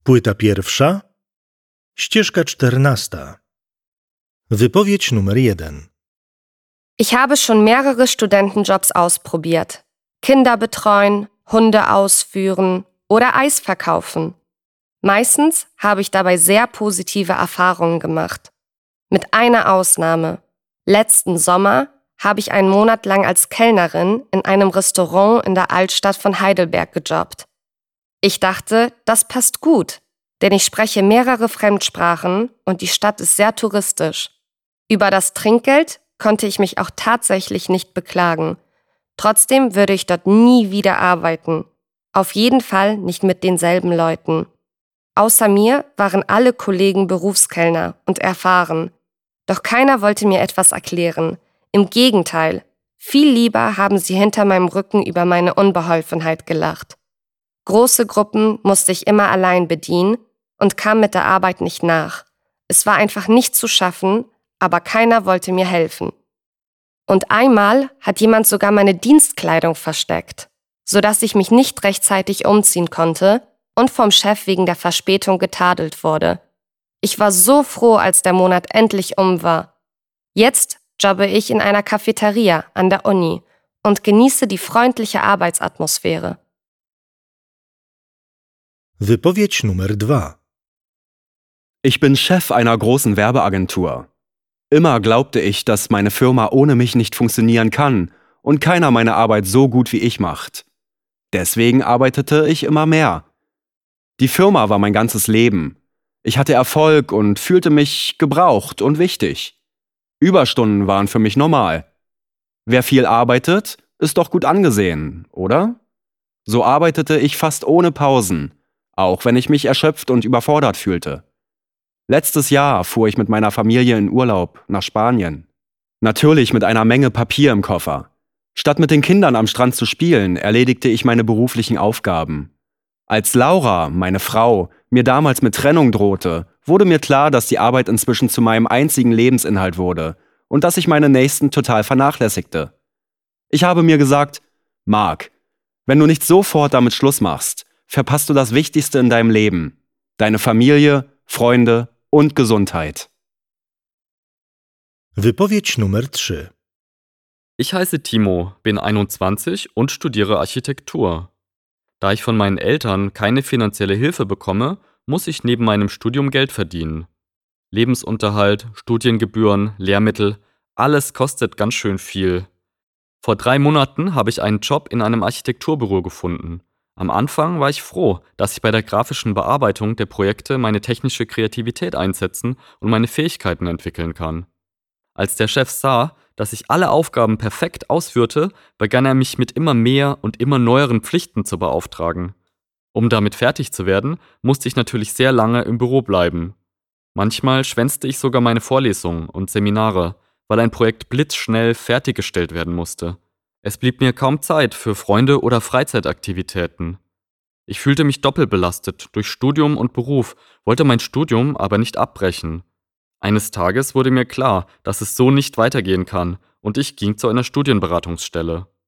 Płyta pierwsza, ścieżka 14. Wypowiedź numer 1. Ich habe schon mehrere Studentenjobs ausprobiert. Kinder betreuen, Hunde ausführen oder Eis verkaufen. Meistens habe ich dabei sehr positive Erfahrungen gemacht. Mit einer Ausnahme. Letzten Sommer habe ich einen Monat lang als Kellnerin in einem Restaurant in der Altstadt von Heidelberg gejobbt. Ich dachte, das passt gut, denn ich spreche mehrere Fremdsprachen und die Stadt ist sehr touristisch. Über das Trinkgeld konnte ich mich auch tatsächlich nicht beklagen. Trotzdem würde ich dort nie wieder arbeiten. Auf jeden Fall nicht mit denselben Leuten. Außer mir waren alle Kollegen Berufskellner und erfahren. Doch keiner wollte mir etwas erklären. Im Gegenteil, viel lieber haben sie hinter meinem Rücken über meine Unbeholfenheit gelacht. Große Gruppen musste ich immer allein bedienen und kam mit der Arbeit nicht nach. Es war einfach nicht zu schaffen, aber keiner wollte mir helfen. Und einmal hat jemand sogar meine Dienstkleidung versteckt, sodass ich mich nicht rechtzeitig umziehen konnte und vom Chef wegen der Verspätung getadelt wurde. Ich war so froh, als der Monat endlich war. Jetzt jobbe ich in einer Cafeteria an der Uni und genieße die freundliche Arbeitsatmosphäre. Wypowiedź numer 2. Ich bin Chef einer großen Werbeagentur. Immer glaubte ich, dass meine Firma ohne mich nicht funktionieren kann und keiner meine Arbeit so gut wie ich macht. Deswegen arbeitete ich immer mehr. Die Firma war mein ganzes Leben. Ich hatte Erfolg und fühlte mich gebraucht und wichtig. Überstunden waren für mich normal. Wer viel arbeitet, ist doch gut angesehen, oder? So arbeitete ich fast ohne Pausen, auch wenn ich mich erschöpft und überfordert fühlte. Letztes Jahr fuhr ich mit meiner Familie in Urlaub nach Spanien. Natürlich mit einer Menge Papier im Koffer. Statt mit den Kindern am Strand zu spielen, erledigte ich meine beruflichen Aufgaben. Als Laura, meine Frau, mir damals mit Trennung drohte, wurde mir klar, dass die Arbeit inzwischen zu meinem einzigen Lebensinhalt wurde und dass ich meine Nächsten total vernachlässigte. Ich habe mir gesagt, Marc, wenn du nicht sofort damit Schluss machst, verpasst du das Wichtigste in deinem Leben: deine Familie, Freunde und Gesundheit. Wypowiedź numer 3. Ich heiße Timo, bin 21 und studiere Architektur. Da ich von meinen Eltern keine finanzielle Hilfe bekomme, muss ich neben meinem Studium Geld verdienen. Lebensunterhalt, Studiengebühren, Lehrmittel, alles kostet ganz schön viel. Vor 3 Monaten habe ich einen Job in einem Architekturbüro gefunden. Am Anfang war ich froh, dass ich bei der grafischen Bearbeitung der Projekte meine technische Kreativität einsetzen und meine Fähigkeiten entwickeln kann. Als der Chef sah, dass ich alle Aufgaben perfekt ausführte, begann er mich mit immer mehr und immer neueren Pflichten zu beauftragen. Um damit fertig zu werden, musste ich natürlich sehr lange im Büro bleiben. Manchmal schwänzte ich sogar meine Vorlesungen und Seminare, weil ein Projekt blitzschnell fertiggestellt werden musste. Es blieb mir kaum Zeit für Freunde oder Freizeitaktivitäten. Ich fühlte mich doppelt belastet durch Studium und Beruf, wollte mein Studium aber nicht abbrechen. Eines Tages wurde mir klar, dass es so nicht weitergehen kann, und ich ging zu einer Studienberatungsstelle.